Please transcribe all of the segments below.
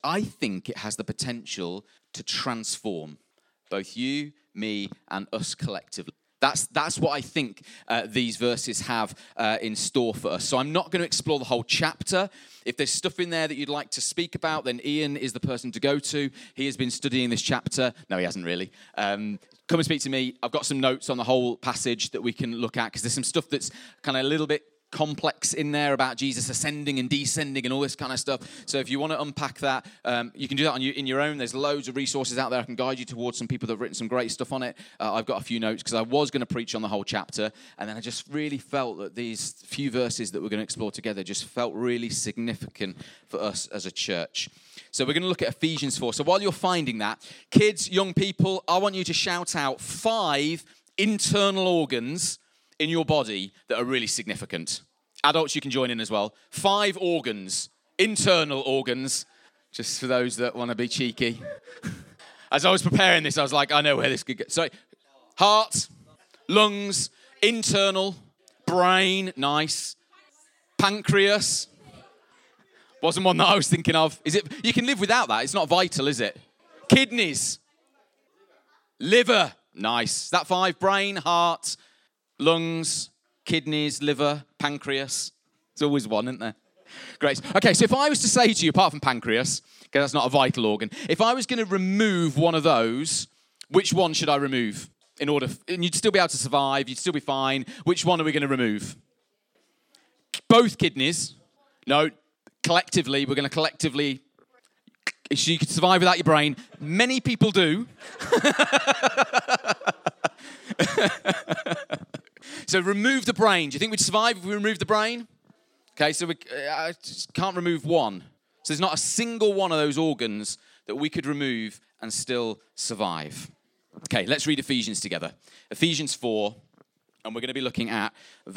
I think it has the potential to transform both you, me, and us collectively. That's what I think these verses have in store for us. So I'm not going to explore the whole chapter. If there's stuff in there that you'd like to speak about, then Ian is the person to go to. He has been studying this chapter. No, he hasn't really. Come and speak to me. I've got some notes on the whole passage that we can look at, because there's some stuff that's kind of a little bit complex in there about Jesus ascending and descending and all this kind of stuff. So if you want to unpack that, you can do that in your own. There's loads of resources out there. I can guide you towards some people that have written some great stuff on it. I've got a few notes because I was going to preach on the whole chapter, and then I just really felt that these few verses that we're going to explore together just felt really significant for us as a church. So we're going to look at Ephesians 4. So while you're finding that, kids, young people, I want you to shout out 5 internal organs in your body that are really significant. Adults, you can join in as well. 5 organs, internal organs, just for those that want to be cheeky. As I was preparing this, I was like, I know where this could go. So, heart, lungs, internal, brain, nice. Pancreas, wasn't one that I was thinking of. Is it? You can live without that. It's not vital, is it? Kidneys, liver, nice. Is that 5? Brain, heart, lungs, kidneys, liver, pancreas. There's always one, isn't there? Great. Okay, so if I was to say to you, apart from pancreas, because that's not a vital organ, if I was going to remove one of those, which one should I remove? And you'd still be able to survive, you'd still be fine. Which one are we going to remove? Both kidneys. No, collectively, we're going to collectively... So you could survive without your brain. Many people do. So remove the brain. Do you think we'd survive if we remove the brain? Okay, so we just can't remove one. So there's not a single one of those organs that we could remove and still survive. Okay, let's read Ephesians together. Ephesians 4, and we're going to be looking at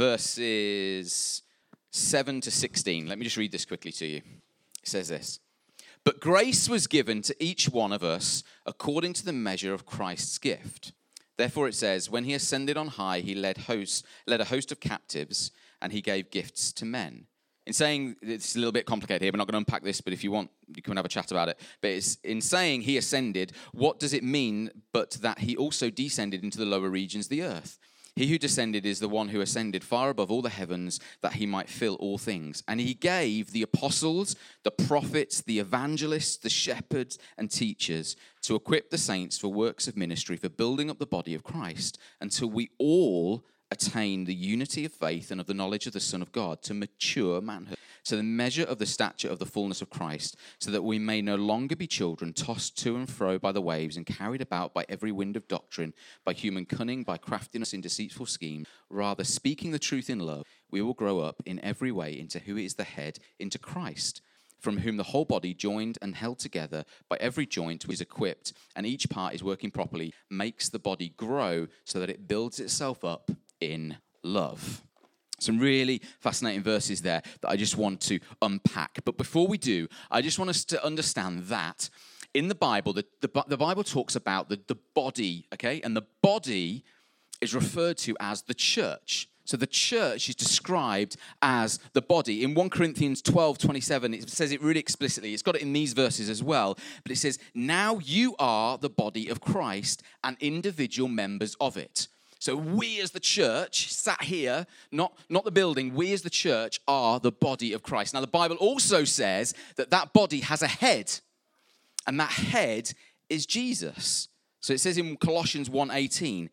verses 7 to 16. Let me just read this quickly to you. It says this. But grace was given to each one of us according to the measure of Christ's gift. Therefore it says, when he ascended on high, he led a host of captives, and he gave gifts to men. In saying, it's a little bit complicated here, we're not going to unpack this, but if you want, you can have a chat about it. But it's, in saying he ascended, what does it mean but that he also descended into the lower regions of the earth? He who descended is the one who ascended far above all the heavens, that he might fill all things. And he gave the apostles, the prophets, the evangelists, the shepherds, and teachers to equip the saints for works of ministry, for building up the body of Christ, until we all attain the unity of faith and of the knowledge of the Son of God, to mature manhood, to the measure of the stature of the fullness of Christ, so that we may no longer be children, tossed to and fro by the waves and carried about by every wind of doctrine, by human cunning, by craftiness in deceitful schemes. Rather, speaking the truth in love, we will grow up in every way into who is the head, into Christ, from whom the whole body, joined and held together by every joint, is equipped, and each part is working properly, makes the body grow so that it builds itself up in love. Some really fascinating verses there that I just want to unpack. But before we do, I just want us to understand that in the Bible, the Bible talks about the body, okay? And the body is referred to as the church. So the church is described as the body. In 1 Corinthians 12:27, it says it really explicitly. It's got it in these verses as well. But it says, now you are the body of Christ and individual members of it. So we as the church, sat here, not the building, we as the church are the body of Christ. Now the Bible also says that body has a head, and that head is Jesus. So it says in Colossians 1:18,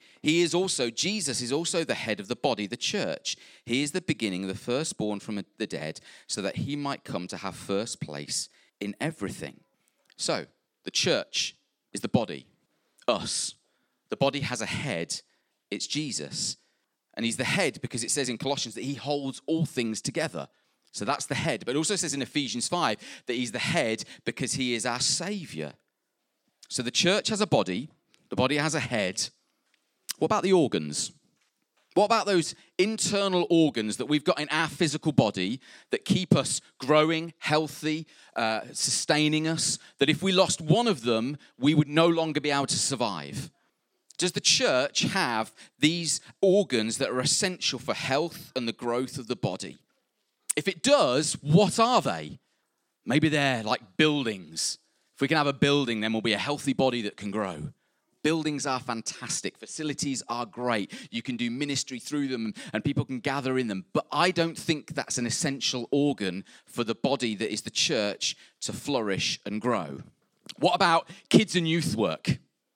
Jesus is also the head of the body, the church. He is the beginning, the firstborn from the dead, so that he might come to have first place in everything. So the church is the body, us. The body has a head. It's Jesus. And he's the head because it says in Colossians that he holds all things together. So that's the head. But it also says in Ephesians 5 that he's the head because he is our Savior. So the church has a body. The body has a head. What about the organs? What about those internal organs that we've got in our physical body that keep us growing, healthy, sustaining us? That if we lost one of them, we would no longer be able to survive. Does the church have these organs that are essential for health and the growth of the body? If it does, what are they? Maybe they're like buildings. If we can have a building, then we'll be a healthy body that can grow. Buildings are fantastic. Facilities are great. You can do ministry through them and people can gather in them. But I don't think that's an essential organ for the body that is the church to flourish and grow. What about kids and youth work?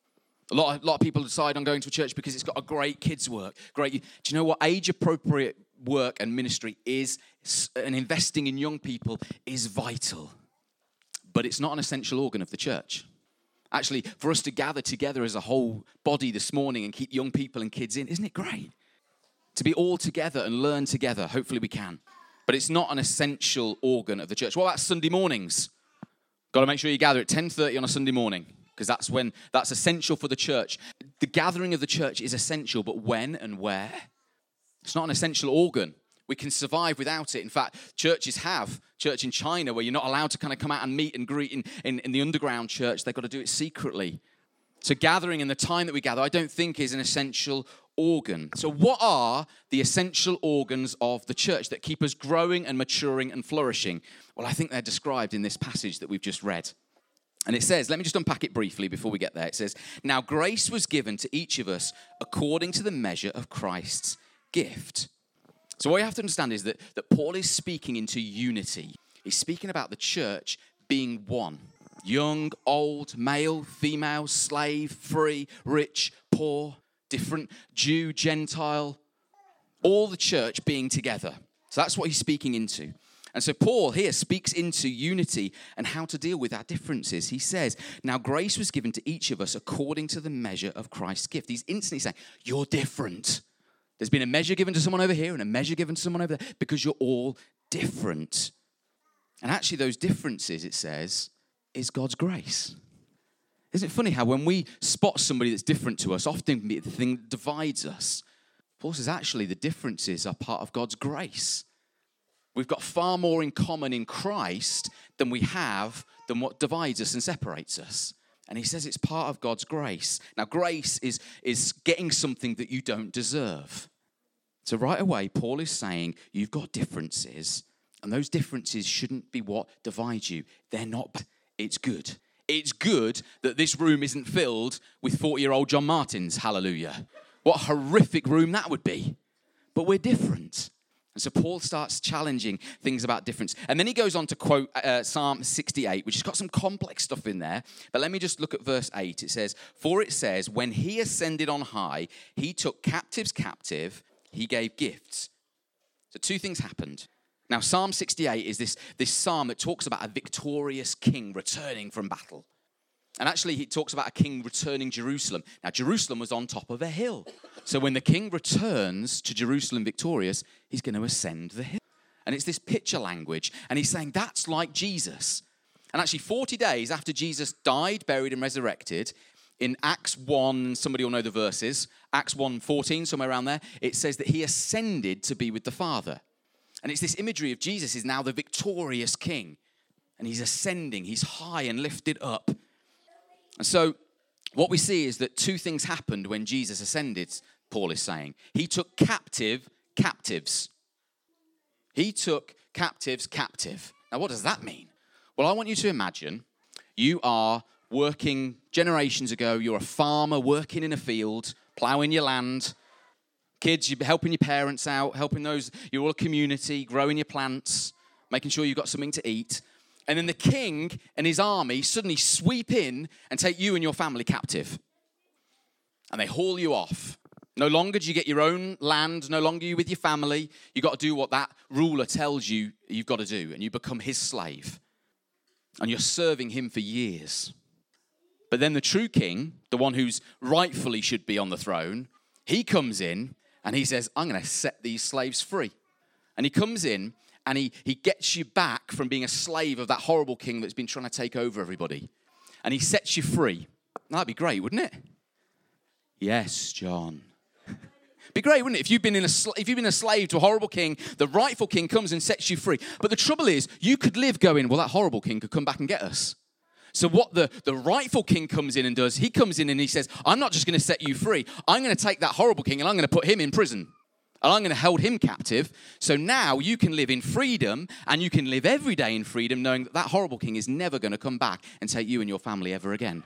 A lot of people decide on going to a church because it's got a great kids work. Great. Do you know what? Age-appropriate work and ministry is, and investing in young people is vital. But it's not an essential organ of the church. Actually, for us to gather together as a whole body this morning and keep young people and kids in, isn't it great? To be all together and learn together, hopefully we can. But it's not an essential organ of the church. What about Sunday mornings? Got to make sure you gather at 10:30 on a Sunday morning, because that's essential for the church. The gathering of the church is essential, but when and where? It's not an essential organ. We can survive without it. In fact, churches have church in China where you're not allowed to kind of come out and meet and greet in the underground church. They've got to do it secretly. So gathering and the time that we gather, I don't think is an essential organ. So what are the essential organs of the church that keep us growing and maturing and flourishing? Well, I think they're described in this passage that we've just read. And it says, let me just unpack it briefly before we get there. It says, now grace was given to each of us according to the measure of Christ's gift. So what you have to understand is that Paul is speaking into unity. He's speaking about the church being one. Young, old, male, female, slave, free, rich, poor, different, Jew, Gentile. All the church being together. So that's what he's speaking into. And so Paul here speaks into unity and how to deal with our differences. He says, now grace was given to each of us according to the measure of Christ's gift. He's instantly saying, you're different. There's been a measure given to someone over here and a measure given to someone over there because you're all different. And actually those differences, it says, is God's grace. Isn't it funny how when we spot somebody that's different to us, often the thing that divides us, Paul says actually the differences are part of God's grace. We've got far more in common in Christ than what divides us and separates us. And he says it's part of God's grace. Now, grace is getting something that you don't deserve. So right away, Paul is saying you've got differences, and those differences shouldn't be what divides you. They're not. It's good. It's good that this room isn't filled with 40-year-old John Martins. Hallelujah. What a horrific room that would be. But we're different. And so Paul starts challenging things about difference. And then he goes on to quote Psalm 68, which has got some complex stuff in there. But let me just look at verse 8. It says, for it says, when he ascended on high, he took captives captive, he gave gifts. So two things happened. Now, Psalm 68 is this psalm that talks about a victorious king returning from battle. And actually, he talks about a king returning Jerusalem. Now, Jerusalem was on top of a hill. So when the king returns to Jerusalem victorious, he's going to ascend the hill. And it's this picture language. And he's saying that's like Jesus. And actually, 40 days after Jesus died, buried, and resurrected, in Acts 1, somebody will know the verses, Acts 1:14, somewhere around there, it says that he ascended to be with the Father. And it's this imagery of Jesus is now the victorious king. And he's ascending. He's high and lifted up. And so what we see is that two things happened when Jesus ascended, Paul is saying. He took captives. He took captives captive. Now, what does that mean? Well, I want you to imagine you are working generations ago. You're a farmer working in a field, plowing your land. Kids, you're helping your parents out, helping those, you're all a community, growing your plants, making sure you've got something to eat. And then the king and his army suddenly sweep in and take you and your family captive. And they haul you off. No longer do you get your own land, no longer are you with your family. You've got to do what that ruler tells you you've got to do, and you become his slave. And you're serving him for years. But then the true king, the one who's rightfully should be on the throne, he comes in and he says, I'm going to set these slaves free. And he comes in and he gets you back from being a slave of that horrible king that's been trying to take over everybody. And he sets you free. That'd be great, wouldn't it? Yes, John. Be great, wouldn't it? If you've been a slave to a horrible king, the rightful king comes and sets you free. But the trouble is, you could live going, well, that horrible king could come back and get us. So what the rightful king comes in and does, he comes in and he says, I'm not just going to set you free. I'm going to take that horrible king and I'm going to put him in prison. And I'm going to hold him captive. So now you can live in freedom, and you can live every day in freedom, knowing that that horrible king is never going to come back and take you and your family ever again.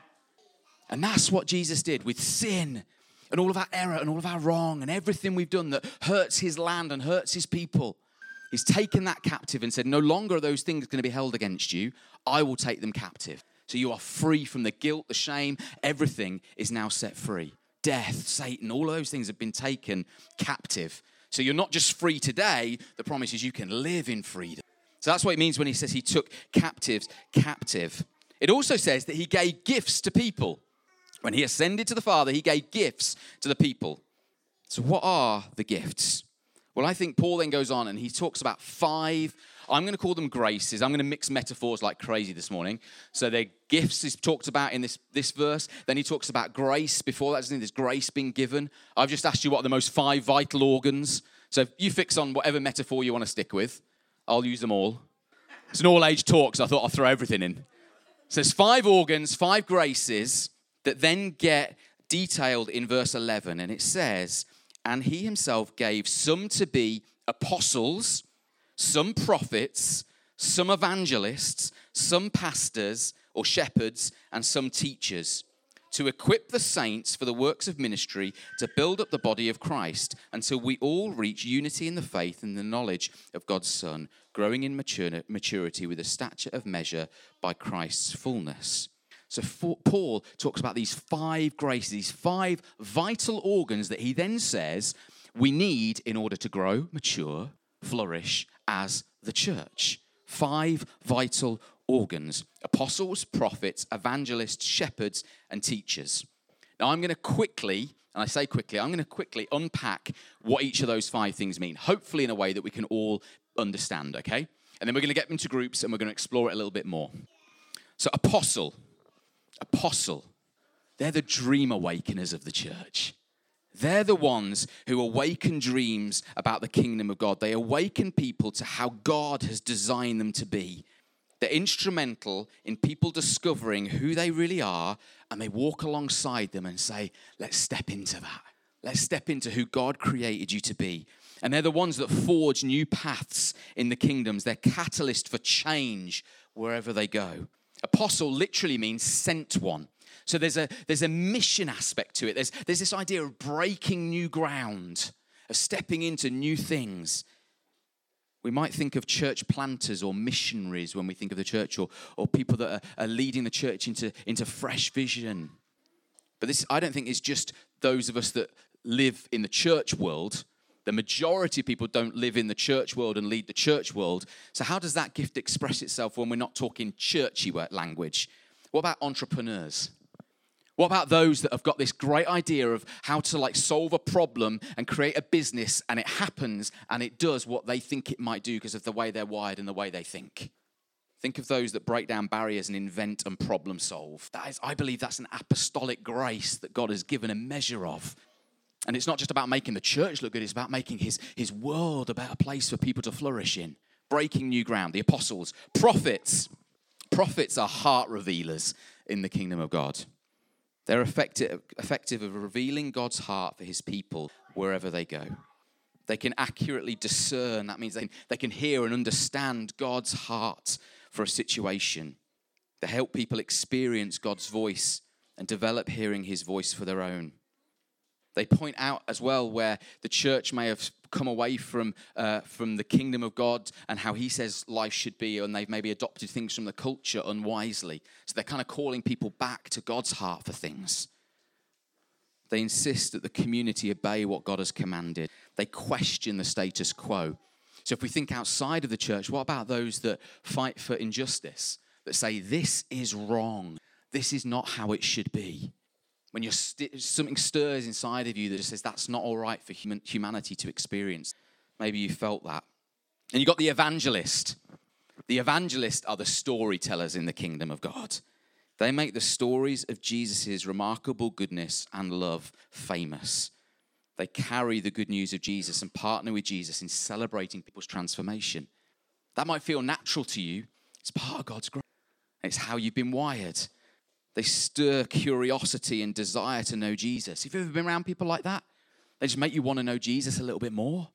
And that's what Jesus did with sin and all of our error and all of our wrong and everything we've done that hurts his land and hurts his people. He's taken that captive and said, no longer are those things going to be held against you. I will take them captive. So you are free from the guilt, the shame. Everything is now set free. Death, Satan, all of those things have been taken captive. So you're not just free today. The promise is you can live in freedom. So that's what it means when he says he took captives captive. It also says that he gave gifts to people. When he ascended to the Father, he gave gifts to the people. So what are the gifts? Well, I think Paul then goes on and he talks about 5, I'm going to call them graces. I'm going to mix metaphors like crazy this morning. So they're gifts he's talked about in this verse. Then he talks about grace. Before that, there's grace being given. I've just asked you what are the most 5 vital organs. So if you fix on whatever metaphor you want to stick with, I'll use them all. It's an all-age talk, so I thought I'll throw everything in. So there's 5 organs, 5 graces that then get detailed in verse 11. And it says, and he himself gave some to be apostles, some prophets, some evangelists, some pastors or shepherds, and some teachers, to equip the saints for the works of ministry, to build up the body of Christ, until we all reach unity in the faith and the knowledge of God's Son, growing in maturity with a stature of measure by Christ's fullness. So Paul talks about these 5 graces, these 5 vital organs that he then says we need in order to grow, mature, flourish as the church. 5 vital organs: apostles, prophets, evangelists, shepherds, and teachers. Now I'm going to quickly, and I say quickly, I'm going to quickly unpack what each of those 5 things mean, hopefully in a way that we can all understand, okay? And then we're going to get them into groups and we're going to explore it a little bit more. So apostle, they're the dream awakeners of the church. They're the ones who awaken dreams about the kingdom of God. They awaken people to how God has designed them to be. They're instrumental in people discovering who they really are, and they walk alongside them and say, let's step into that. Let's step into who God created you to be. And they're the ones that forge new paths in the kingdoms. They're catalyst for change wherever they go. Apostle literally means sent one. So there's a mission aspect to it. There's this idea of breaking new ground, of stepping into new things. We might think of church planters or missionaries when we think of the church, or people that are leading the church into fresh vision. But this, I don't think, is just those of us that live in the church world. The majority of people don't live in the church world and lead the church world. So how does that gift express itself when we're not talking churchy language? What about entrepreneurs? What about those that have got this great idea of how to solve a problem and create a business, and it happens and it does what they think it might do because of the way they're wired and the way they think? Think of those that break down barriers and invent and problem solve. I believe that's an apostolic grace that God has given a measure of. And it's not just about making the church look good, it's about making his world a better place for people to flourish in. Breaking new ground. The apostles. Prophets. Prophets are heart revealers in the kingdom of God. They're effective of revealing God's heart for his people wherever they go. They can accurately discern. That means they can hear and understand God's heart for a situation. They help people experience God's voice and develop hearing his voice for their own. They point out as well where the church may have come away from the kingdom of God and how he says life should be, and they've maybe adopted things from the culture unwisely. So they're kind of calling people back to God's heart for things. They insist that the community obey what God has commanded. They question the status quo. So if we think outside of the church, what about those that fight for injustice, that say this is wrong, this is not how it should be? When something stirs inside of you that just says that's not all right for humanity to experience. Maybe you felt that. And you got the evangelist. The evangelists are the storytellers in the kingdom of God. They make the stories of Jesus' remarkable goodness and love famous. They carry the good news of Jesus and partner with Jesus in celebrating people's transformation. That might feel natural to you. It's part of God's grace. It's how you've been wired. They stir curiosity and desire to know Jesus. Have you ever been around people like that? They just make you want to know Jesus a little bit more.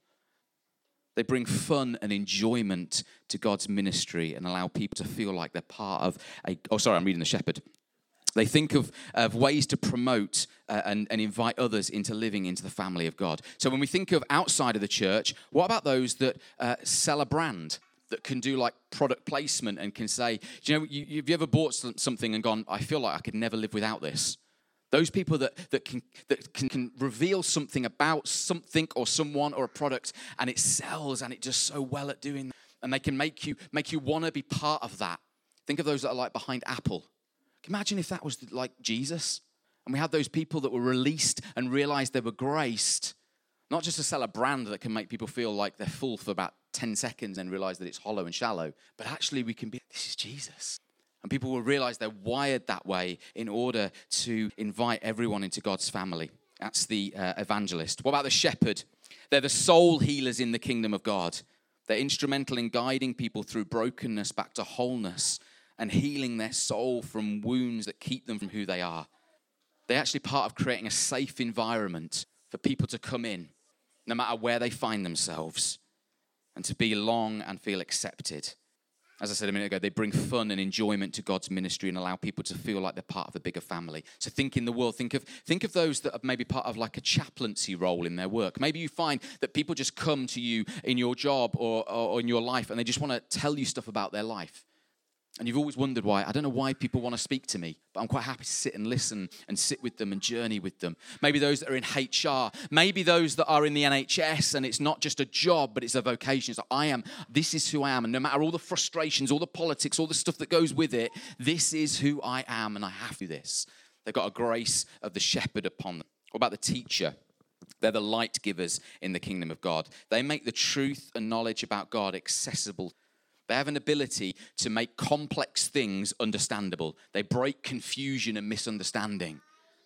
They bring fun and enjoyment to God's ministry and allow people to feel like they're part of I'm reading The Shepherd. They think of ways to promote and invite others into living into the family of God. So when we think of outside of the church, what about those that sell a brand, that can do like product placement and can say, have you ever bought something and gone, I feel like I could never live without this? Those people that can reveal something about something or someone or a product, and it sells and it does so well at doing that, and they can make you want to be part of that. Think of those that are like behind Apple. Can you imagine if that was like Jesus? And we had those people that were released and realized they were graced, not just to sell a brand that can make people feel like they're full for about 10 seconds and realize that it's hollow and shallow, but actually we can be, this is Jesus. And people will realize they're wired that way in order to invite everyone into God's family. That's the evangelist. What about the shepherd? They're the soul healers in the kingdom of God. They're instrumental in guiding people through brokenness back to wholeness and healing their soul from wounds that keep them from who they are. They're actually part of creating a safe environment for people to come in, no matter where they find themselves, and to belong and feel accepted. As I said a minute ago, they bring fun and enjoyment to God's ministry and allow people to feel like they're part of a bigger family. So think in the world, think of those that are maybe part of like a chaplaincy role in their work. Maybe you find that people just come to you in your job or in your life and they just want to tell you stuff about their life. And you've always wondered why. I don't know why people want to speak to me, but I'm quite happy to sit and listen and sit with them and journey with them. Maybe those that are in HR. Maybe those that are in the NHS and it's not just a job, but it's a vocation. So this is who I am. And no matter all the frustrations, all the politics, all the stuff that goes with it, this is who I am and I have to do this. They've got a grace of the shepherd upon them. What about the teacher? They're the light givers in the kingdom of God. They make the truth and knowledge about God accessible. They have an ability to make complex things understandable. They break confusion and misunderstanding.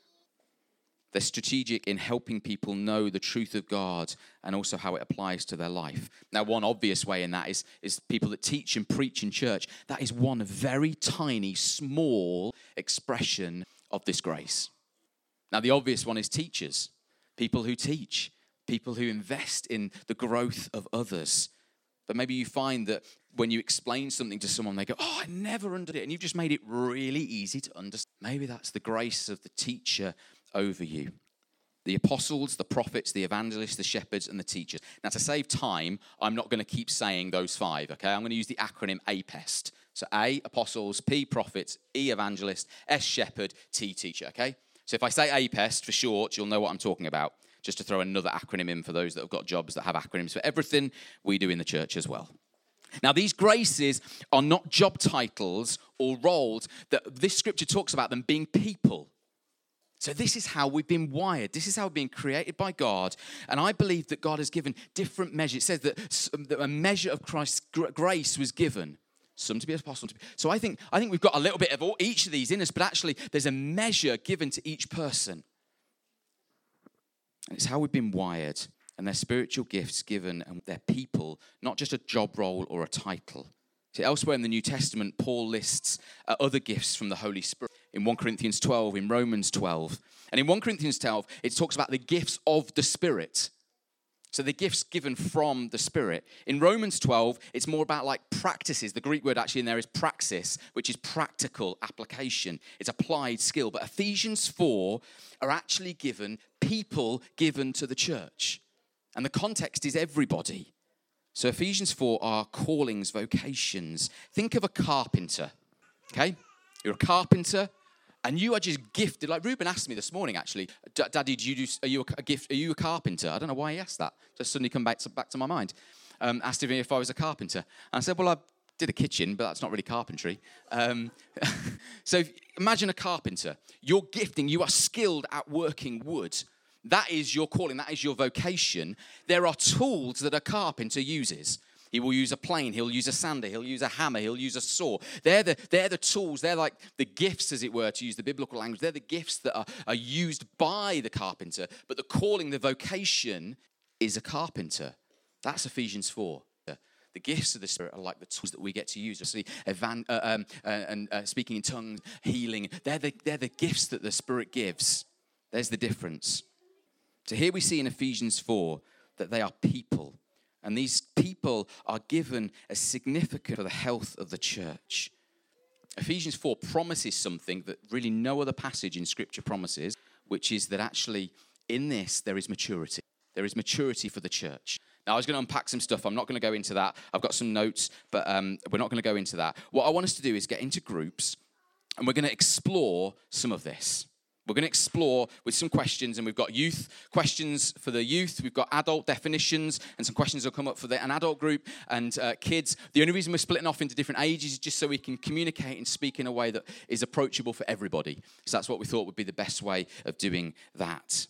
They're strategic in helping people know the truth of God and also how it applies to their life. Now, one obvious way in that is people that teach and preach in church. That is one very tiny, small expression of this grace. Now, the obvious one is teachers, people who teach, people who invest in the growth of others. But maybe you find that when you explain something to someone, they go, I never understood it. And you've just made it really easy to understand. Maybe that's the grace of the teacher over you. The apostles, the prophets, the evangelists, the shepherds, and the teachers. Now, to save time, I'm not going to keep saying those five, okay? I'm going to use the acronym APEST. So A, apostles, P, prophets, E, evangelist, S, shepherd, T, teacher, okay? So if I say APEST for short, you'll know what I'm talking about. Just to throw another acronym in for those that have got jobs that have acronyms for everything we do in the church as well. Now, these graces are not job titles or roles. This scripture talks about them being people. So this is how we've been wired. This is how we've been created by God. And I believe that God has given different measures. It says that a measure of Christ's grace was given. Some to be apostles. So I think we've got a little bit of each of these in us, but actually there's a measure given to each person. And it's how we've been wired, and their spiritual gifts given, and their people, not just a job role or a title. See, elsewhere in the New Testament, Paul lists other gifts from the Holy Spirit. In 1 Corinthians 12, in Romans 12. And in 1 Corinthians 12, it talks about the gifts of the Spirit. So the gifts given from the Spirit. In Romans 12, it's more about like practices. The Greek word actually in there is praxis, which is practical application. It's applied skill. But Ephesians 4 are actually people given to the church. And the context is everybody. So Ephesians 4 are callings, vocations. Think of a carpenter, okay? You're a carpenter. And you are just gifted. Like Ruben asked me this morning, actually, Daddy, are you a carpenter? I don't know why he asked that. Just suddenly come back to my mind. Asked me if I was a carpenter. And I said, well, I did a kitchen, but that's not really carpentry. So imagine a carpenter. Your gifting, you are skilled at working wood. That is your calling. That is your vocation. There are tools that a carpenter uses. He will use a plane, he'll use a sander, he'll use a hammer, he'll use a saw. They're the tools, they're like the gifts, as it were, to use the biblical language. They're the gifts that are used by the carpenter, but the calling, the vocation is a carpenter. That's Ephesians 4. The gifts of the Spirit are like the tools that we get to use. See, speaking in tongues, healing, they're the gifts that the Spirit gives. There's the difference. So here we see in Ephesians 4 that they are people. And these people are given a significance for the health of the church. Ephesians 4 promises something that really no other passage in Scripture promises, which is that actually in this there is maturity. There is maturity for the church. Now, I was going to unpack some stuff. I'm not going to go into that. I've got some notes, but we're not going to go into that. What I want us to do is get into groups, and we're going to explore some of this. We're going to explore with some questions, and we've got youth questions for the youth. We've got adult definitions, and some questions will come up for an adult group and kids. The only reason we're splitting off into different ages is just so we can communicate and speak in a way that is approachable for everybody. So that's what we thought would be the best way of doing that.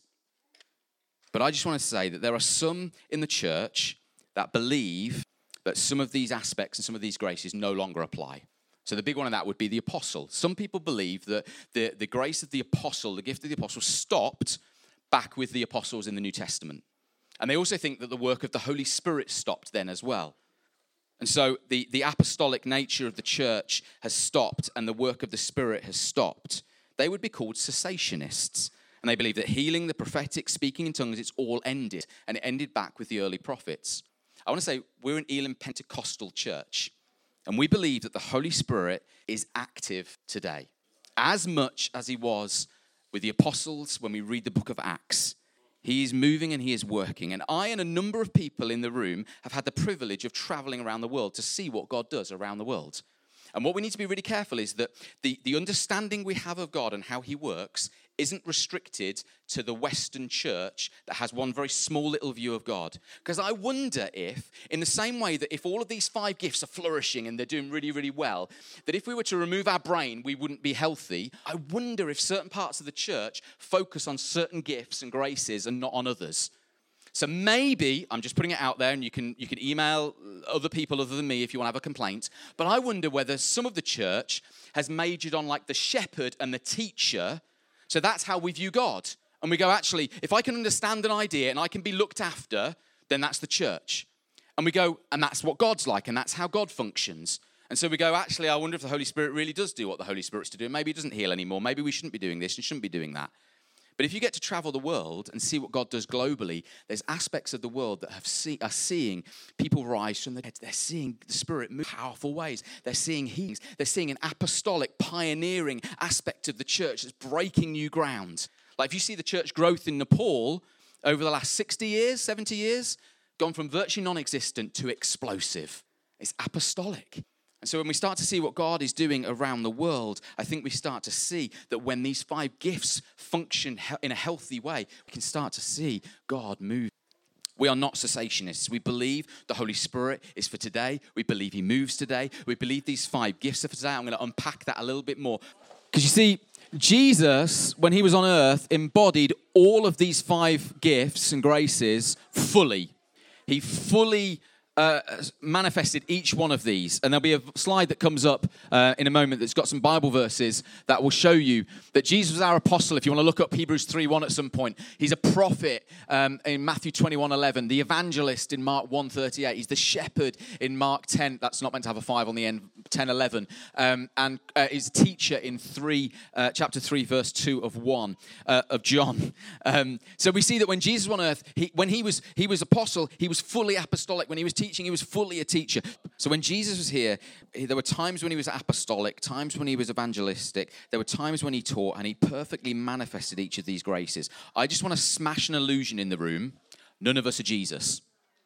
But I just want to say that there are some in the church that believe that some of these aspects and some of these graces no longer apply. So the big one of that would be the apostle. Some people believe that the grace of the apostle, the gift of the apostle, stopped back with the apostles in the New Testament. And they also think that the work of the Holy Spirit stopped then as well. And so the apostolic nature of the church has stopped and the work of the Spirit has stopped. They would be called cessationists. And they believe that healing, the prophetic, speaking in tongues, it's all ended. And it ended back with the early prophets. I want to say we're an Elim Pentecostal church. And we believe that the Holy Spirit is active today, as much as he was with the apostles when we read the book of Acts. He is moving and he is working. And I and a number of people in the room have had the privilege of traveling around the world to see what God does around the world. And what we need to be really careful is that the understanding we have of God and how he works isn't restricted to the Western church that has one very small little view of God. Because I wonder if, in the same way that if all of these 5 gifts are flourishing and they're doing really, really well, that if we were to remove our brain, we wouldn't be healthy. I wonder if certain parts of the church focus on certain gifts and graces and not on others. So maybe, I'm just putting it out there, and you can email other people other than me if you want to have a complaint, but I wonder whether some of the church has majored on like the shepherd and the teacher. So that's how we view God. And we go, actually, if I can understand an idea and I can be looked after, then that's the church. And we go, and that's what God's like, and that's how God functions. And so we go, actually, I wonder if the Holy Spirit really does do what the Holy Spirit's to do. Maybe he doesn't heal anymore. Maybe we shouldn't be doing this and shouldn't be doing that. But if you get to travel the world and see what God does globally, there's aspects of the world that are seeing people rise from the dead. They're seeing the Spirit move in powerful ways. They're seeing healings. They're seeing an apostolic, pioneering aspect of the church that's breaking new ground. Like if you see the church growth in Nepal over the last 60 years, 70 years, gone from virtually non-existent to explosive. It's apostolic. And so when we start to see what God is doing around the world, I think we start to see that when these 5 gifts function in a healthy way, we can start to see God move. We are not cessationists. We believe the Holy Spirit is for today. We believe he moves today. We believe these 5 gifts are for today. I'm going to unpack that a little bit more. Because you see, Jesus, when he was on earth, embodied all of these 5 gifts and graces fully. He fully manifested each one of these. And there'll be a slide that comes up in a moment that's got some Bible verses that will show you that Jesus was our apostle. If you want to look up Hebrews 3:1 at some point, he's a prophet in Matthew 21:11, the evangelist in Mark 1:38, he's the shepherd in Mark 10, that's not meant to have a 5 on the end, 10:11, and he's a teacher in chapter 3, verse 2 of John. So we see that when Jesus was on earth, when he was apostle, he was fully apostolic. When he was teaching, he was fully a teacher. So when Jesus was here, there were times when he was apostolic, times when he was evangelistic, there were times when he taught, and he perfectly manifested each of these graces. I just want to smash an illusion in the room. None of us are Jesus.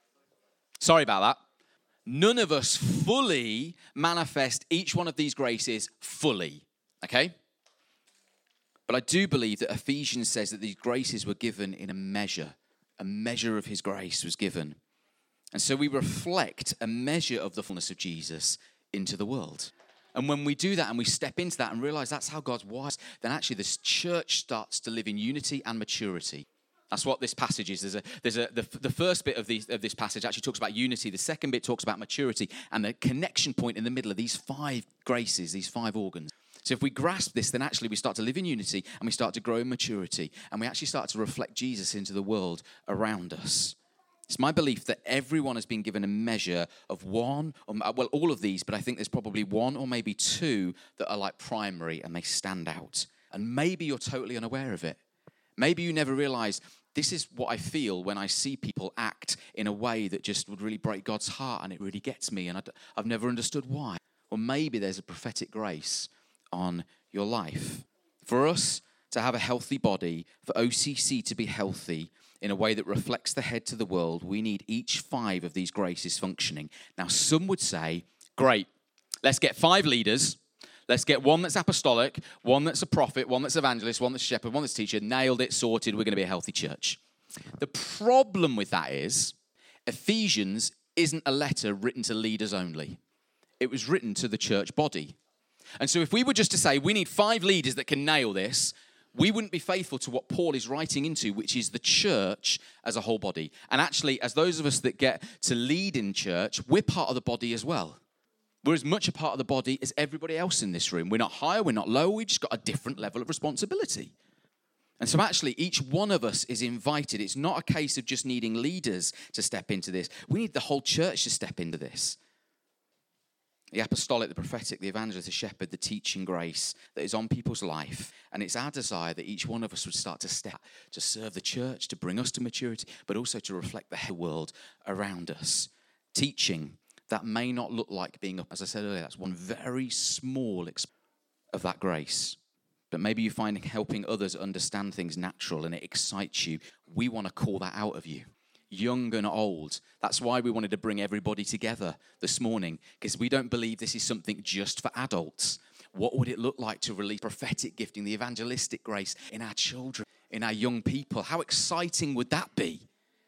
Sorry about that. None of us fully manifest each one of these graces fully, okay? But I do believe that Ephesians says that these graces were given in a measure of his grace was given. And so we reflect a measure of the fullness of Jesus into the world. And when we do that and we step into that and realize that's how God's wise, then actually this church starts to live in unity and maturity. That's what this passage is. The first bit of this passage actually talks about unity. The second bit talks about maturity and the connection point in the middle of these 5 graces, these 5 organs. So if we grasp this, then actually we start to live in unity and we start to grow in maturity and we actually start to reflect Jesus into the world around us. It's my belief that everyone has been given a measure of one, well, all of these, but I think there's probably 1 or maybe 2 that are like primary and they stand out. And maybe you're totally unaware of it. Maybe you never realize this is what I feel when I see people act in a way that just would really break God's heart, and it really gets me, and I've never understood why. Or maybe there's a prophetic grace on your life. For us to have a healthy body, for OCC to be healthy in a way that reflects the head to the world, we need each 5 of these graces functioning. Now, some would say, great, let's get 5 leaders. Let's get one that's apostolic, one that's a prophet, one that's evangelist, one that's shepherd, one that's teacher. Nailed it, sorted. We're going to be a healthy church. The problem with that is Ephesians isn't a letter written to leaders only. It was written to the church body. And so if we were just to say we need 5 leaders that can nail this, we wouldn't be faithful to what Paul is writing into, which is the church as a whole body. And actually, as those of us that get to lead in church, we're part of the body as well. We're as much a part of the body as everybody else in this room. We're not higher, we're not lower, we've just got a different level of responsibility. And so actually, each one of us is invited. It's not a case of just needing leaders to step into this. We need the whole church to step into this. The apostolic, the prophetic, the evangelist, the shepherd, the teaching grace that is on people's life. And it's our desire that each one of us would start to step, to serve the church, to bring us to maturity, but also to reflect the world around us. Teaching. That may not look like being up. As I said earlier, that's one very small of that grace. But maybe you find helping others understand things natural and it excites you. We want to call that out of you, young and old. That's why we wanted to bring everybody together this morning, because we don't believe this is something just for adults. What would it look like to release prophetic gifting, the evangelistic grace in our children, in our young people? How exciting would that be?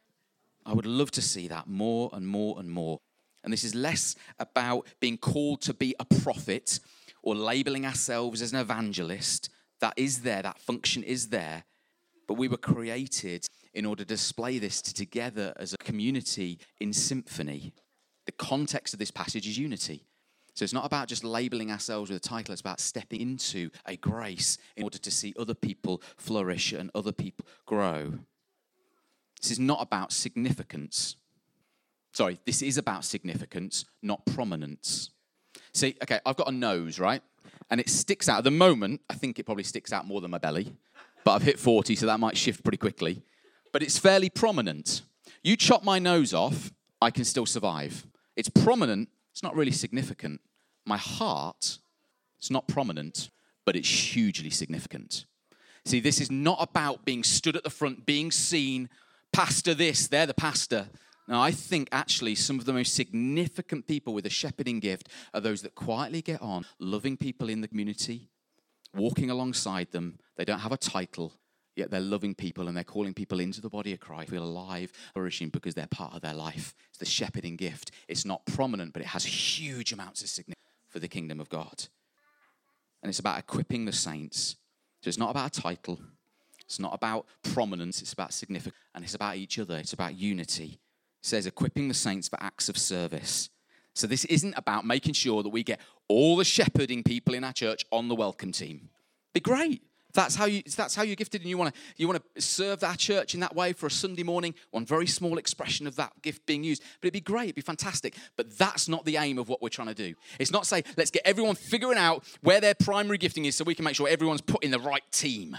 I would love to see that more and more and more. And this is less about being called to be a prophet or labeling ourselves as an evangelist. That is there, that function is there. But we were created in order to display this together as a community in symphony. The context of this passage is unity. So it's not about just labeling ourselves with a title. It's about stepping into a grace in order to see other people flourish and other people grow. This is not about significance. Sorry, this is about significance, not prominence. See, okay, I've got a nose, right? And it sticks out. At the moment, I think it probably sticks out more than my belly. But I've hit 40, so that might shift pretty quickly. But it's fairly prominent. You chop my nose off, I can still survive. It's prominent, it's not really significant. My heart, it's not prominent, but it's hugely significant. See, this is not about being stood at the front, being seen, pastor this, they're the pastor. Now, I think actually some of the most significant people with a shepherding gift are those that quietly get on, loving people in the community, walking alongside them. They don't have a title, yet they're loving people and they're calling people into the body of Christ, feel alive, flourishing because they're part of their life. It's the shepherding gift. It's not prominent, but it has huge amounts of significance for the kingdom of God. And it's about equipping the saints. So it's not about a title. It's not about prominence. It's about significance. And it's about each other. It's about unity. It says equipping the saints for acts of service. So this isn't about making sure that we get all the shepherding people in our church on the welcome team. Be great. That's how you're gifted, and you want to serve our church in that way for a Sunday morning. One very small expression of that gift being used. But it'd be great, it'd be fantastic. But that's not the aim of what we're trying to do. It's not say, let's get everyone figuring out where their primary gifting is so we can make sure everyone's put in the right team.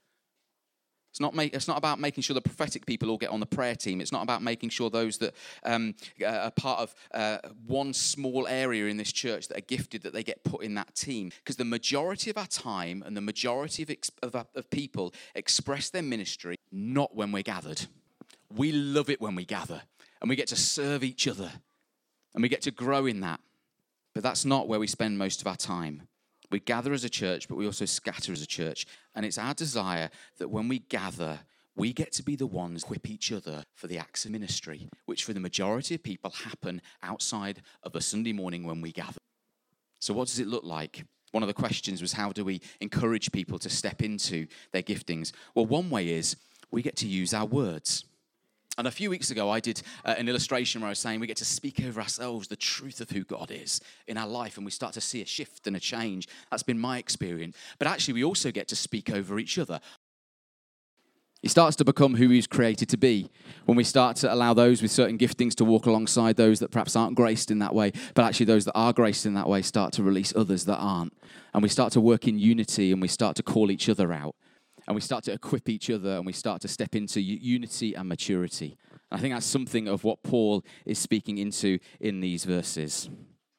It's not about making sure the prophetic people all get on the prayer team. It's not about making sure those that are part of one small area in this church that are gifted, that they get put in that team. Because the majority of our time and the majority of people express their ministry not when we're gathered. We love it when we gather and we get to serve each other and we get to grow in that. But that's not where we spend most of our time. We gather as a church, but we also scatter as a church. And it's our desire that when we gather, we get to be the ones who equip each other for the acts of ministry, which for the majority of people happen outside of a Sunday morning when we gather. So what does it look like? One of the questions was, how do we encourage people to step into their giftings? Well, one way is we get to use our words. And a few weeks ago, I did an illustration where I was saying we get to speak over ourselves the truth of who God is in our life, and we start to see a shift and a change. That's been my experience. But actually, we also get to speak over each other. He starts to become who he's created to be when we start to allow those with certain giftings to walk alongside those that perhaps aren't graced in that way, but actually those that are graced in that way start to release others that aren't. And we start to work in unity and we start to call each other out. and we start to equip each other, and we start to step into unity and maturity. And I think that's something of what Paul is speaking into in these verses.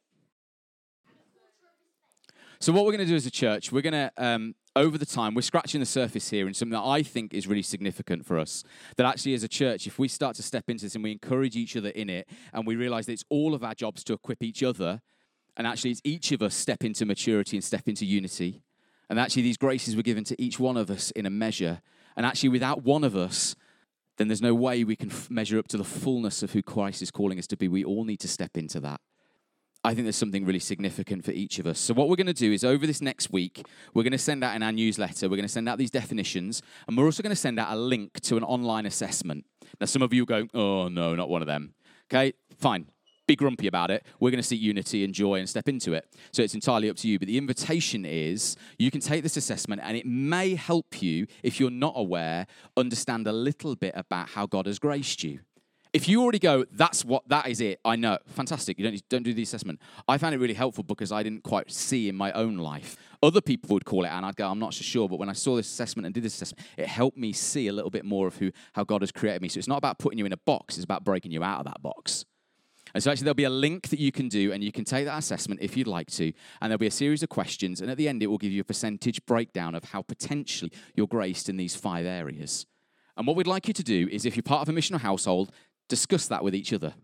So what we're going to do as a church, we're going to, over the time, we're scratching the surface here in something that I think is really significant for us. That actually as a church, if we start to step into this and we encourage each other in it, and we realize that it's all of our jobs to equip each other, and actually it's each of us step into maturity and step into unity. And actually these graces were given to each one of us in a measure. And actually without one of us, then there's no way we can measure up to the fullness of who Christ is calling us to be. We all need to step into that. I think there's something really significant for each of us. So what we're going to do is over this next week, we're going to send out in our newsletter, we're going to send out these definitions, and we're also going to send out a link to an online assessment. Now, some of you are going, oh, no, not one of them. Okay, fine. Be grumpy about it. We're going to seek unity and joy and step into it. So it's entirely up to you. But the invitation is you can take this assessment, and it may help you, if you're not aware, understand a little bit about how God has graced you. If you already go, that is it, I know, fantastic, you don't do the assessment. I found it really helpful because I didn't quite see in my own life. Other people would call it, and I'd go, I'm not so sure, but when I saw this assessment and did this assessment, it helped me see a little bit more of how God has created me. So it's not about putting you in a box, it's about breaking you out of that box. And so actually there'll be a link that you can do, and you can take that assessment if you'd like to, and there'll be a series of questions, and at the end it will give you a percentage breakdown of how potentially you're graced in these 5 areas. And what we'd like you to do is, if you're part of a missional household, discuss that with each other.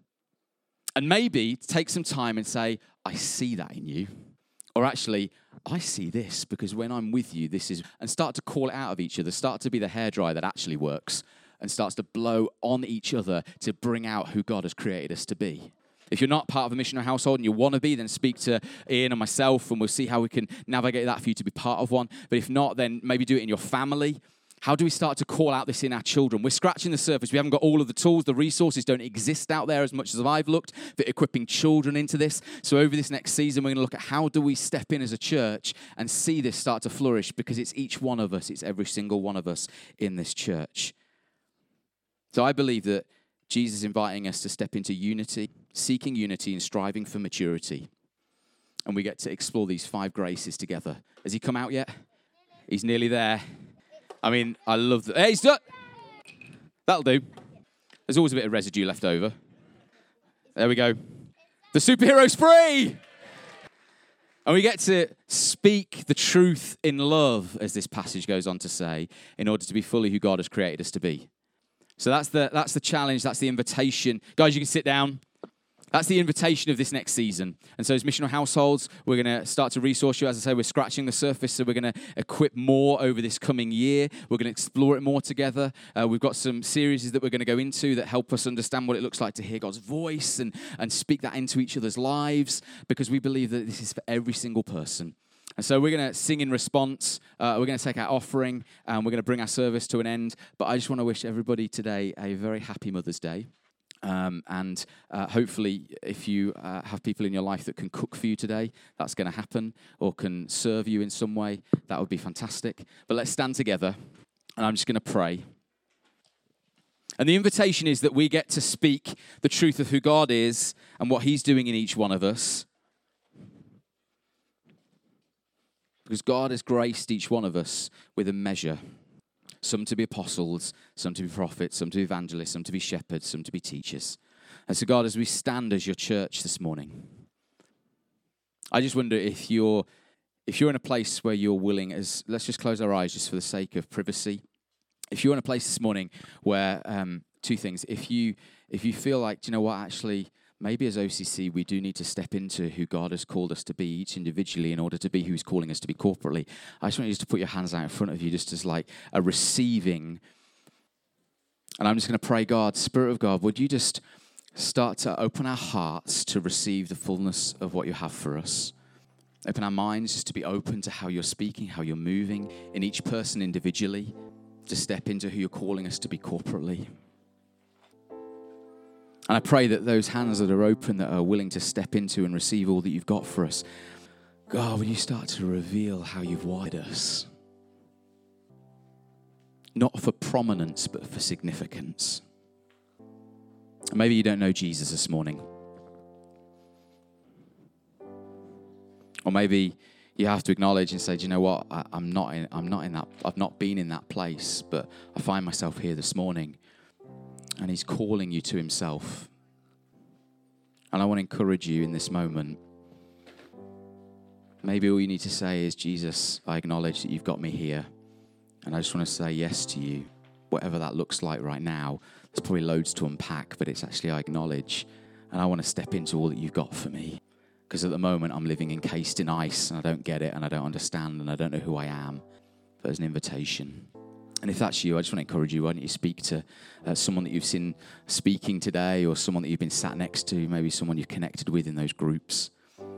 And maybe take some time and say, I see that in you. Or actually, I see this because when I'm with you, this is... And start to call it out of each other. Start to be the hairdryer that actually works and starts to blow on each other to bring out who God has created us to be. If you're not part of a missional household and you want to be, then speak to Ian and myself, and we'll see how we can navigate that for you to be part of one. But if not, then maybe do it in your family. How do we start to call out this in our children? We're scratching the surface. We haven't got all of the tools. The resources don't exist out there as much as I've looked for equipping children into this. So over this next season, we're going to look at how do we step in as a church and see this start to flourish, because it's each one of us. It's every single one of us in this church. So I believe that Jesus is inviting us to step into unity, seeking unity and striving for maturity. And we get to explore these 5 graces together. Has he come out yet? He's nearly there. I mean, I love that. Hey, he's done. That'll do. There's always a bit of residue left over. There we go. The superhero's free. And we get to speak the truth in love, as this passage goes on to say, in order to be fully who God has created us to be. So that's the challenge. That's the invitation. Guys, you can sit down. That's the invitation of this next season. And so as missional households, we're going to start to resource you. As I say, we're scratching the surface, so we're going to equip more over this coming year. We're going to explore it more together. We've got some series that we're going to go into that help us understand what it looks like to hear God's voice and speak that into each other's lives, because we believe that this is for every single person. And so we're going to sing in response. We're going to take our offering, and we're going to bring our service to an end. But I just want to wish everybody today a very happy Mother's Day. And hopefully, if you have people in your life that can cook for you today, that's going to happen, or can serve you in some way. That would be fantastic. But let's stand together, and I'm just going to pray. And the invitation is that we get to speak the truth of who God is and what he's doing in each one of us. Because God has graced each one of us with a measure. Some to be apostles, some to be prophets, some to be evangelists, some to be shepherds, some to be teachers. And so God, as we stand as your church this morning, I just wonder if you're in a place where you're willing, let's just close our eyes just for the sake of privacy. If you're in a place this morning where, 2 things, if you feel like, do you know what, actually, maybe as OCC, we do need to step into who God has called us to be, each individually, in order to be who he's calling us to be corporately. I just want you to put your hands out in front of you, just as like a receiving. And I'm just going to pray, God, Spirit of God, would you just start to open our hearts to receive the fullness of what you have for us. Open our minds just to be open to how you're speaking, how you're moving in each person individually, to step into who you're calling us to be corporately. And I pray that those hands that are open, that are willing to step into and receive all that you've got for us, God, will you start to reveal how you've wired us? Not for prominence, but for significance. And maybe you don't know Jesus this morning. Or maybe You have to acknowledge and say, do you know what? I'm not in that. I've not been in that place, but I find myself here this morning, and he's calling you to himself. And I want to encourage you in this moment. Maybe all you need to say is, Jesus, I acknowledge that you've got me here, and I just want to say yes to you, whatever that looks like right now. There's probably loads to unpack, but it's actually I acknowledge, and I want to step into all that you've got for me. Because at the moment, I'm living encased in ice, and I don't get it, and I don't understand, and I don't know who I am. But there's an invitation. And if that's you, I just want to encourage you, why don't you speak to someone that you've seen speaking today, or someone that you've been sat next to, maybe someone you've connected with in those groups.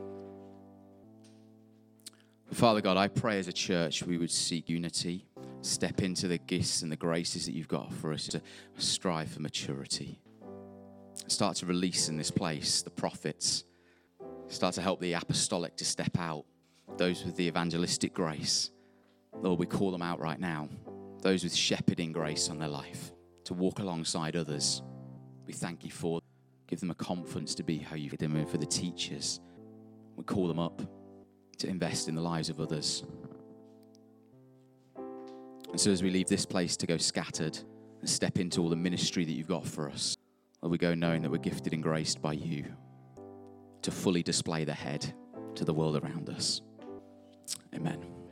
Father God, I pray as a church we would seek unity, step into the gifts and the graces that you've got for us to strive for maturity. Start to release in this place the prophets. Start to help the apostolic to step out. Those with the evangelistic grace. Lord, we call them out right now. Those with shepherding grace on their life. To walk alongside others. We thank you for. Give them a confidence to be how you've given them. And for the teachers, we call them up to invest in the lives of others. And so as we leave this place to go scattered and step into all the ministry that you've got for us, Lord, we go knowing that we're gifted and graced by you to fully display the head to the world around us. Amen.